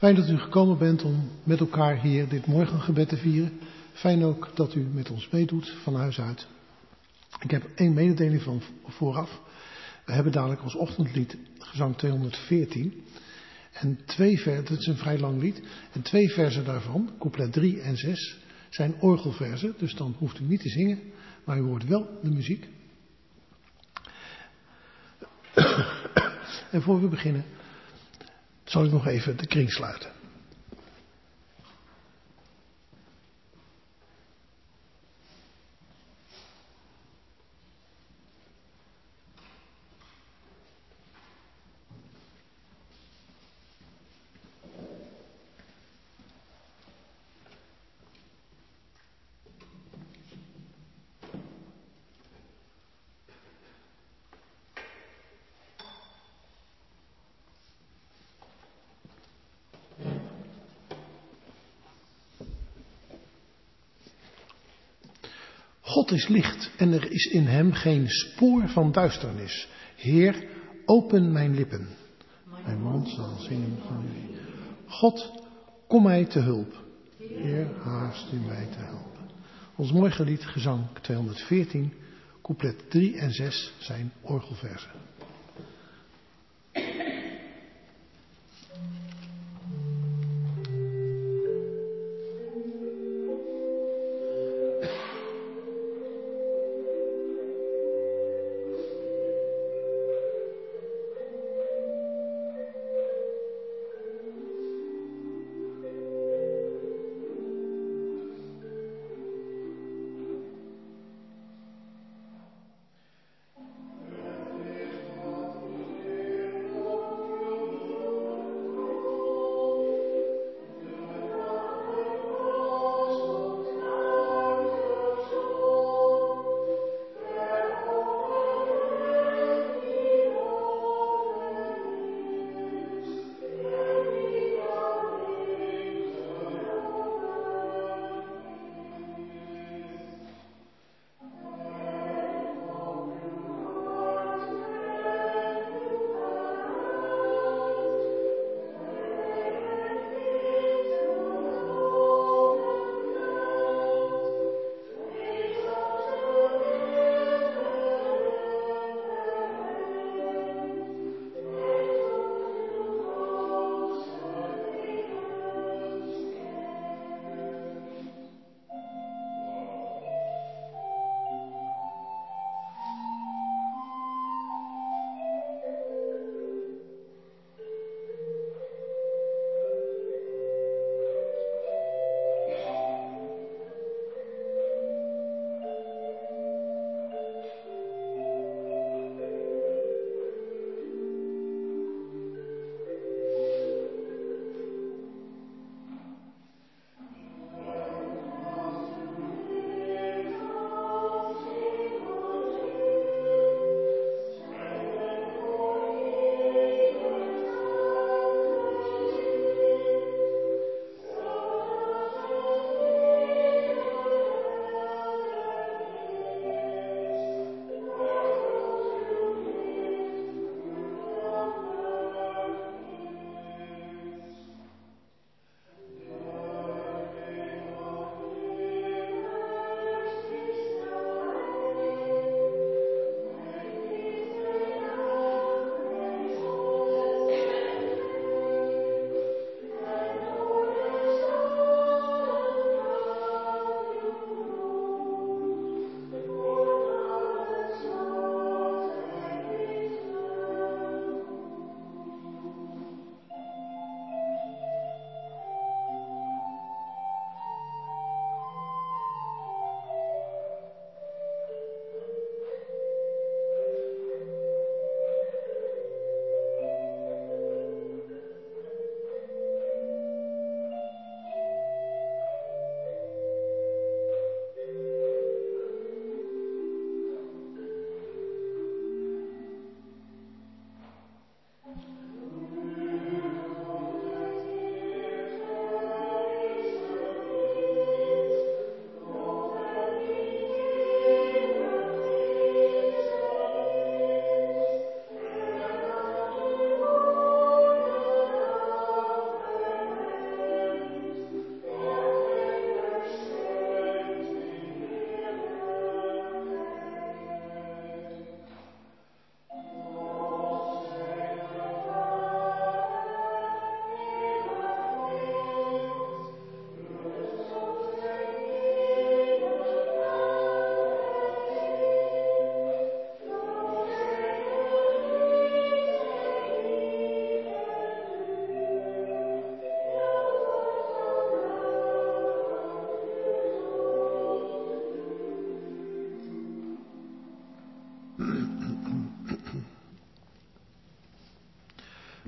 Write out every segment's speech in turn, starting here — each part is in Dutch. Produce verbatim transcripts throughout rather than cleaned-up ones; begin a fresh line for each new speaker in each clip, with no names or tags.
Fijn dat u gekomen bent om met elkaar hier dit morgengebed te vieren. Fijn ook dat u met ons meedoet van huis uit. Ik heb één mededeling van vooraf. We hebben dadelijk als ochtendlied gezang tweehonderdveertien. En twee versen, dat is een vrij lang lied. En twee versen daarvan, couplet drie en zes, zijn orgelversen. Dus dan hoeft u niet te zingen, maar u hoort wel de muziek. En voor we beginnen, zal ik nog even de kring sluiten. God is licht en er is in hem geen spoor van duisternis. Heer, open mijn lippen. Mijn mond zal zingen van u. God, kom mij te hulp. Heer, haast u mij te helpen. Ons mooi lied, gezang tweehonderdveertien, couplet drie en zes zijn orgelversen.
Amen.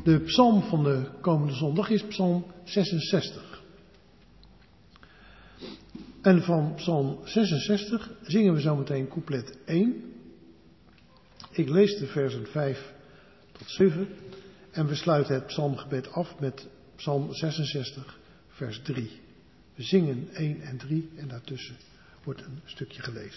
De psalm van de komende zondag is psalm zesenzestig. En van psalm zesenzestig zingen we zometeen couplet één. Ik lees de versen vijf tot zeven en we sluiten het psalmgebed af met psalm zesenzestig vers drie. We zingen één en drie en daartussen wordt een stukje gelezen.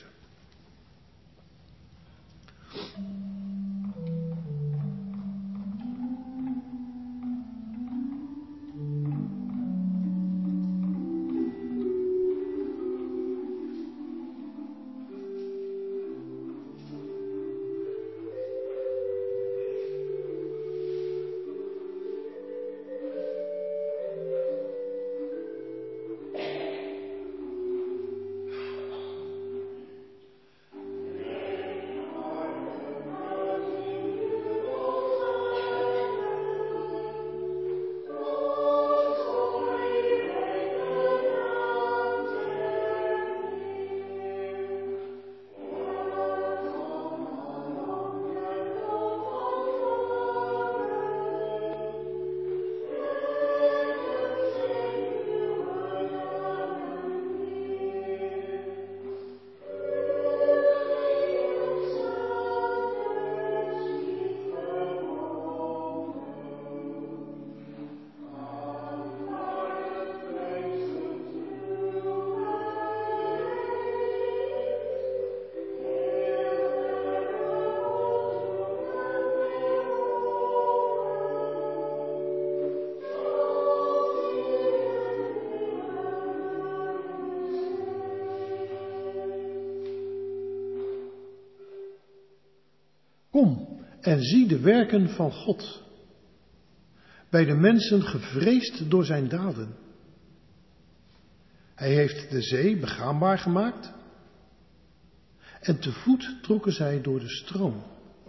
Kom en zie de werken van God, bij de mensen gevreesd door zijn daden. Hij heeft de zee begaanbaar gemaakt en te voet trokken zij door de stroom.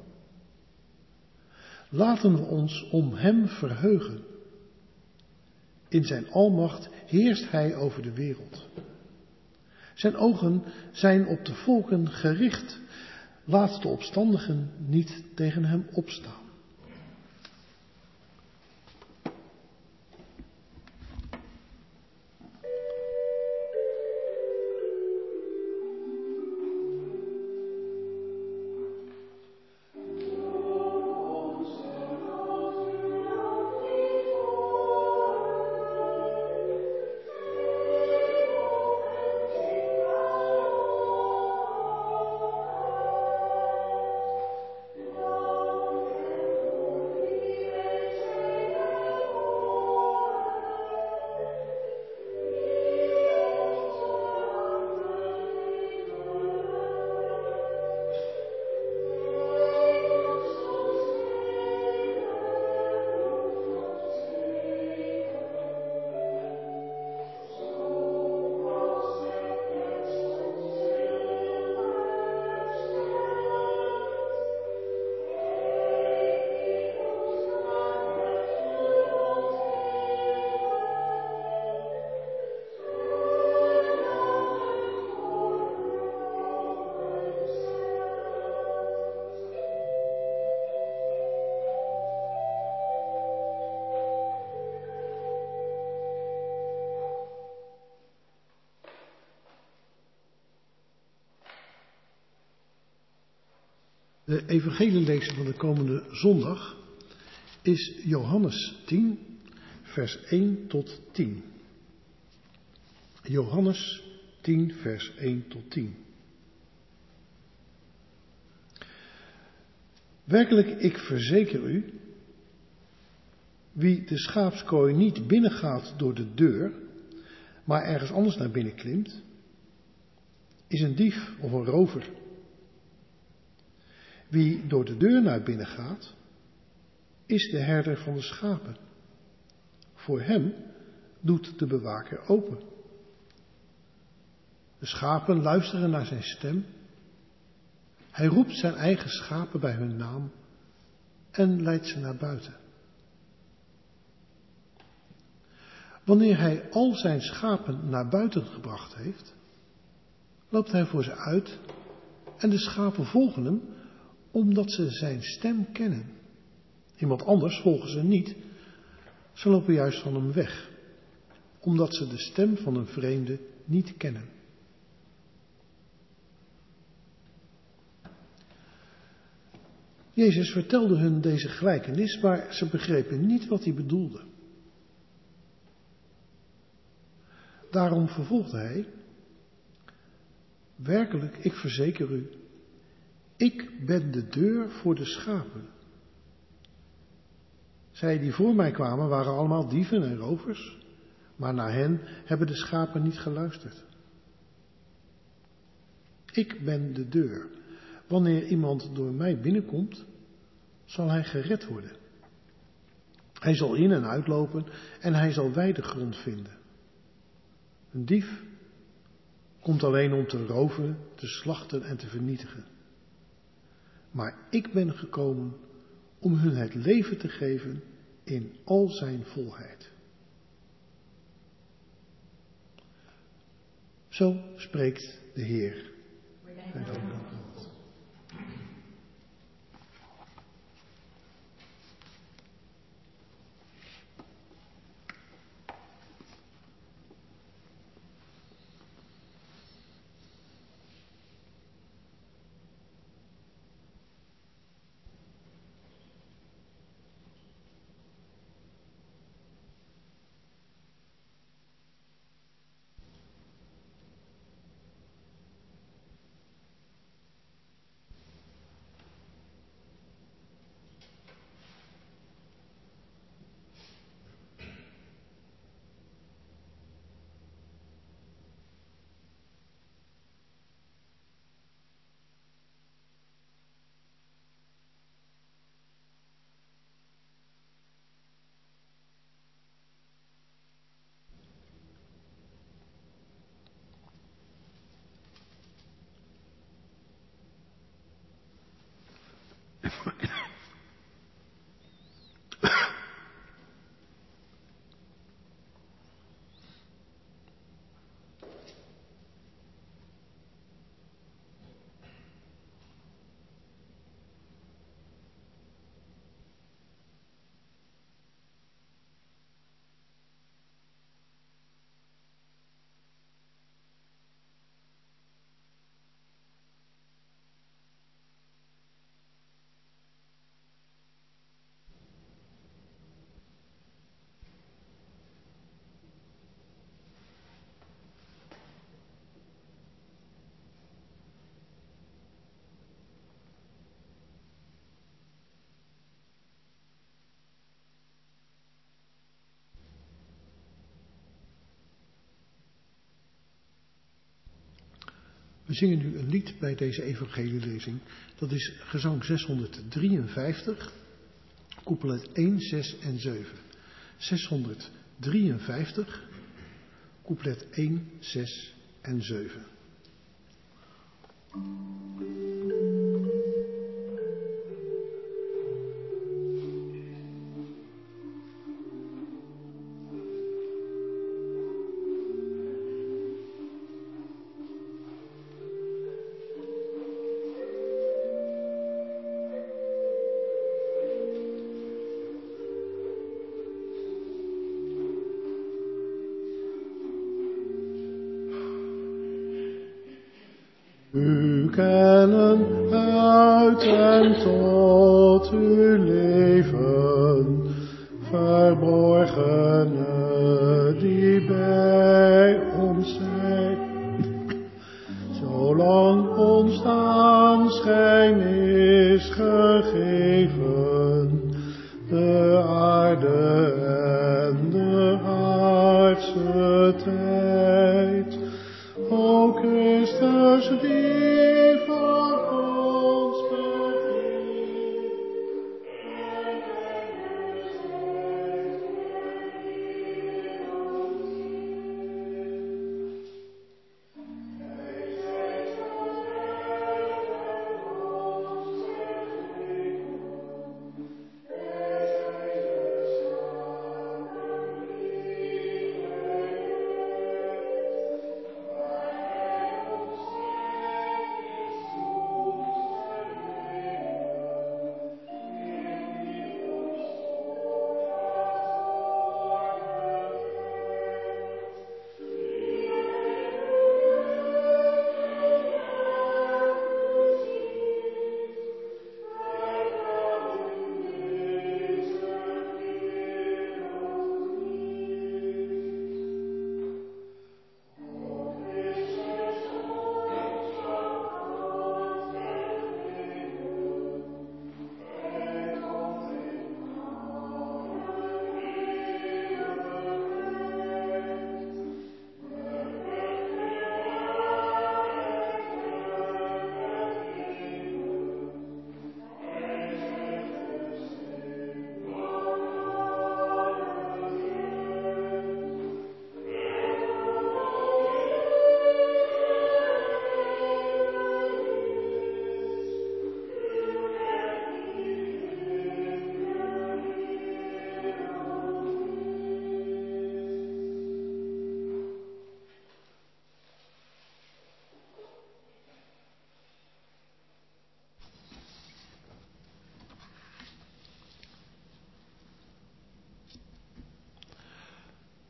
Laten we ons om hem verheugen. In zijn almacht heerst hij over de wereld. Zijn ogen zijn op de volken gericht. Laat de opstandigen niet tegen hem opstaan. De evangelielezing van de komende zondag is Johannes tien, vers één tot tien. Johannes tien, vers één tot tien. Werkelijk, ik verzeker u, wie de schaapskooi niet binnengaat door de deur, maar ergens anders naar binnen klimt, is een dief of een rover. Wie door de deur naar binnen gaat, is de herder van de schapen. Voor hem doet de bewaker open. De schapen luisteren naar zijn stem. Hij roept zijn eigen schapen bij hun naam en leidt ze naar buiten. Wanneer hij al zijn schapen naar buiten gebracht heeft, loopt hij voor ze uit en de schapen volgen hem, omdat ze zijn stem kennen Iemand anders volgen ze niet. Ze lopen juist van hem weg, omdat ze de stem van een vreemde niet kennen. Jezus vertelde hun deze gelijkenis, maar ze begrepen niet wat hij bedoelde. Daarom vervolgde hij: werkelijk, ik verzeker u, ik ben de deur voor de schapen. Zij die voor mij kwamen waren allemaal dieven en rovers, maar naar hen hebben de schapen niet geluisterd. Ik ben de deur. Wanneer iemand door mij binnenkomt, zal hij gered worden. Hij zal in en uitlopen en hij zal wijde grond vinden. Een dief komt alleen om te roven, te slachten en te vernietigen. Maar ik ben gekomen om hun het leven te geven in al zijn volheid. Zo spreekt de Heer. We zingen nu een lied bij deze evangelielezing. Dat is gezang zeshonderddrieënvijftig, couplet één, zes en zeven. zeshonderddrieënvijftig, couplet één, zes en zeven. U kennen uit en tot uw leven, verborgene die bij ons zijn. Zolang ons aanschijn is gegeven, de aarde en de aardse tijd. O Christus, die voor ons begint, en de strijd in ons ziet. Gij zijt ons redder, onze hemel, gij zijt de schapen die gij redt.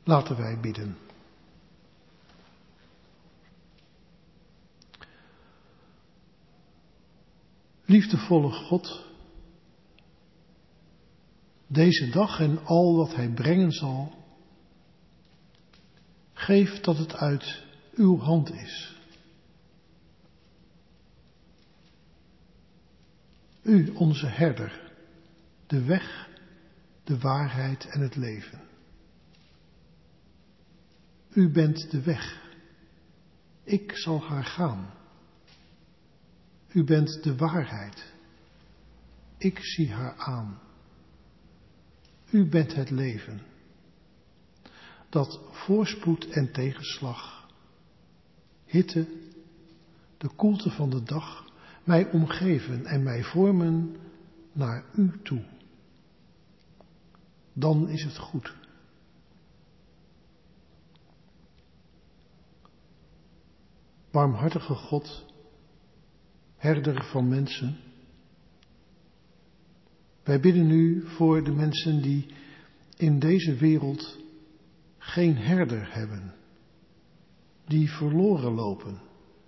Laten wij bidden. Liefdevolle God, deze dag en al wat hij brengen zal, geef dat het uit uw hand is. U, onze herder, de weg, de waarheid en het leven. U bent de weg. Ik zal haar gaan. U bent de waarheid. Ik zie haar aan. U bent het leven. Dat voorspoed en tegenslag, hitte, de koelte van de dag, mij omgeven en mij vormen naar u toe. Dan is het goed. Barmhartige God, herder van mensen, wij bidden u voor de mensen die in deze wereld geen herder hebben, die verloren lopen,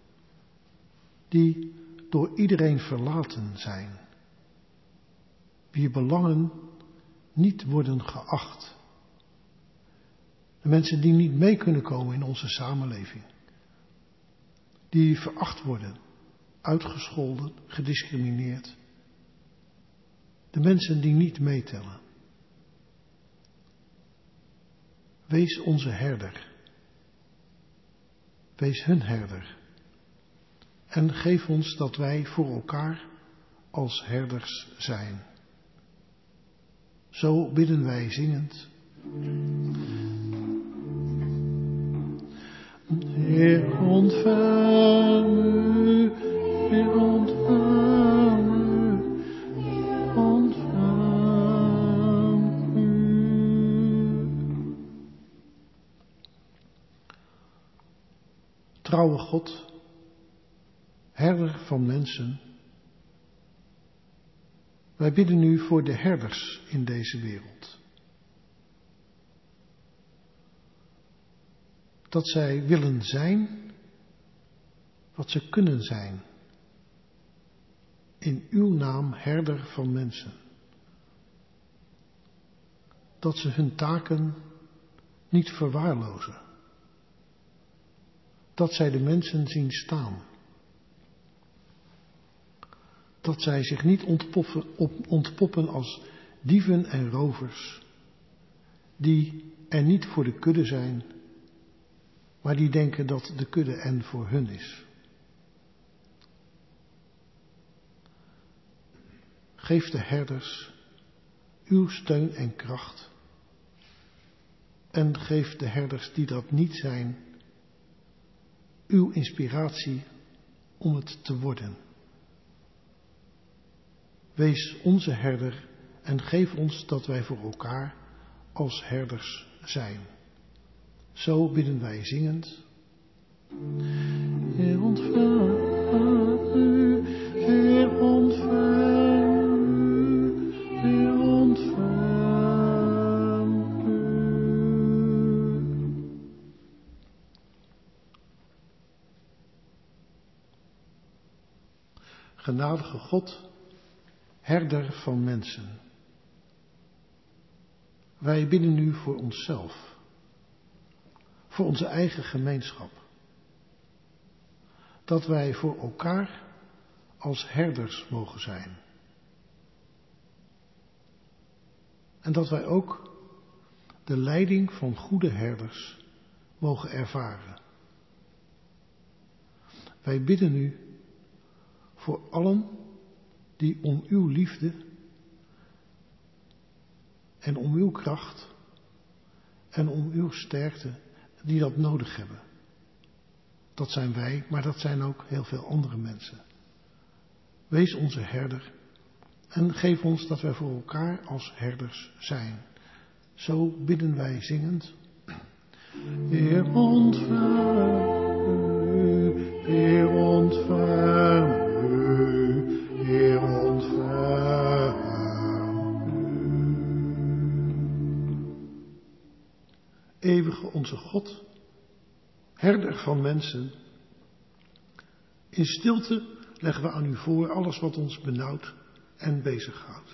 die door iedereen verlaten zijn, wier belangen niet worden geacht. De mensen die niet mee kunnen komen in onze samenleving, die veracht worden, uitgescholden, gediscrimineerd. De mensen die niet meetellen. Wees onze herder. Wees hun herder. En geef ons dat wij voor elkaar als herders zijn. Zo bidden wij zingend. Heer, ontvang u, Heer, ontvang u, Heer, ontvang u. Trouwe God, herder van mensen, wij bidden u voor de herders in deze wereld. Dat zij willen zijn wat ze kunnen zijn. In uw naam, herder van mensen. Dat ze hun taken niet verwaarlozen. Dat zij de mensen zien staan. Dat zij zich niet ontpoppen, op, ontpoppen als dieven en rovers, die er niet voor de kudde zijn, maar die denken dat de kudde en voor hun is. Geef de herders uw steun en kracht. En geef de herders die dat niet zijn, uw inspiratie om het te worden. Wees onze herder en geef ons dat wij voor elkaar als herders zijn. Zo bidden wij zingend. Heer, ontvang u, Heer, ontvang u, Heer, ontvang u. Genadige God, herder van mensen, wij bidden u voor onszelf, voor onze eigen gemeenschap, dat wij voor elkaar als herders mogen zijn. En dat wij ook de leiding van goede herders mogen ervaren. Wij bidden u voor allen die om uw liefde en om uw kracht en om uw sterkte, die dat nodig hebben. Dat zijn wij, maar dat zijn ook heel veel andere mensen. Wees onze herder en geef ons dat wij voor elkaar als herders zijn. Zo bidden wij zingend. Heer, ontvang u, Heer, ontvang u, Heer, ontvang u. Eeuwige onze God, herder van mensen. In stilte leggen we aan u voor alles wat ons benauwt en bezighoudt.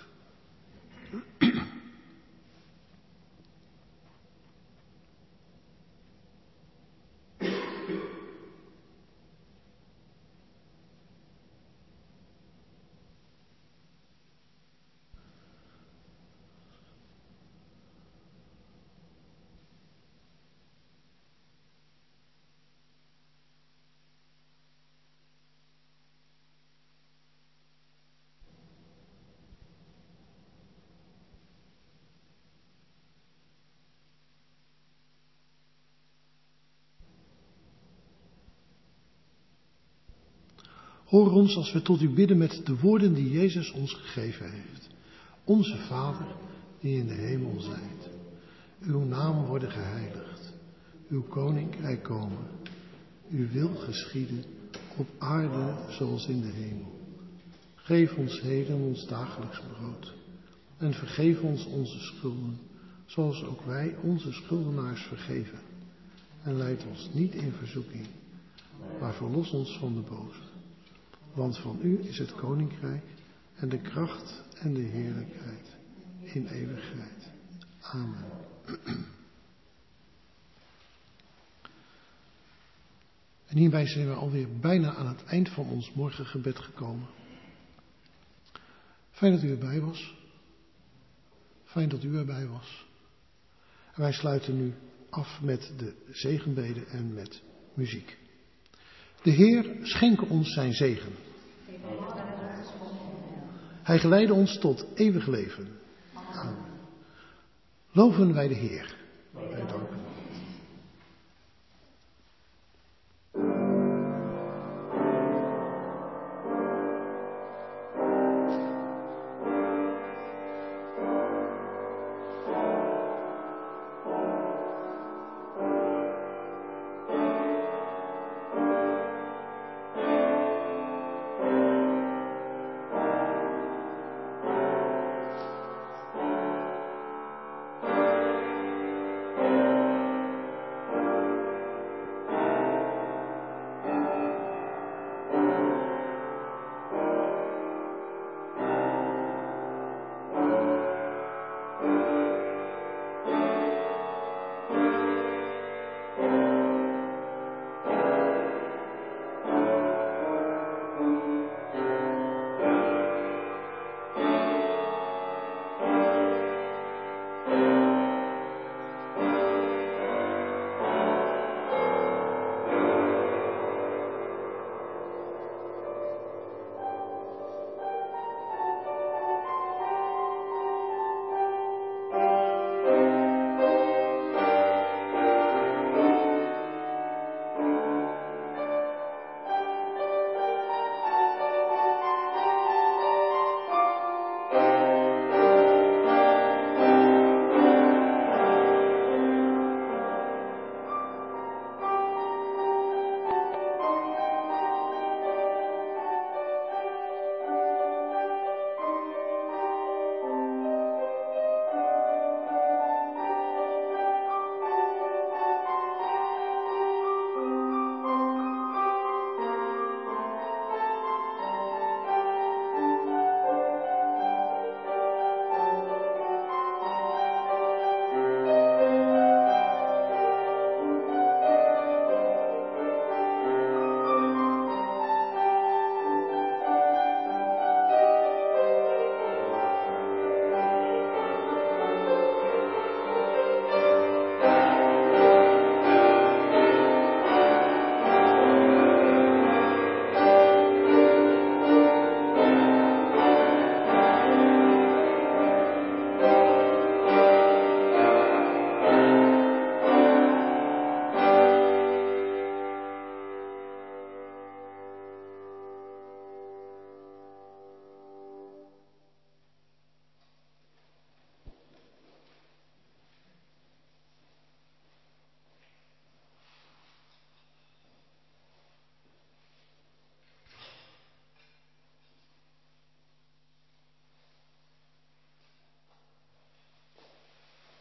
Hoor ons als we tot u bidden met de woorden die Jezus ons gegeven heeft. Onze Vader, die in de hemel zijt. Uw naam worden geheiligd. Uw koninkrijk komen. Uw wil geschieden op aarde zoals in de hemel. Geef ons heden ons dagelijks brood. En vergeef ons onze schulden, zoals ook wij onze schuldenaars vergeven. En leid ons niet in verzoeking, maar verlos ons van de boze. Want van u is het koninkrijk en de kracht en de heerlijkheid in eeuwigheid. Amen. En hierbij zijn we alweer bijna aan het eind van ons morgengebed gekomen. Fijn dat u erbij was. Fijn dat u erbij was. En wij sluiten nu af met de zegenbeden en met muziek. De Heer schenke ons zijn zegen. Hij geleidde ons tot eeuwig leven. Amen. Loven wij de Heer.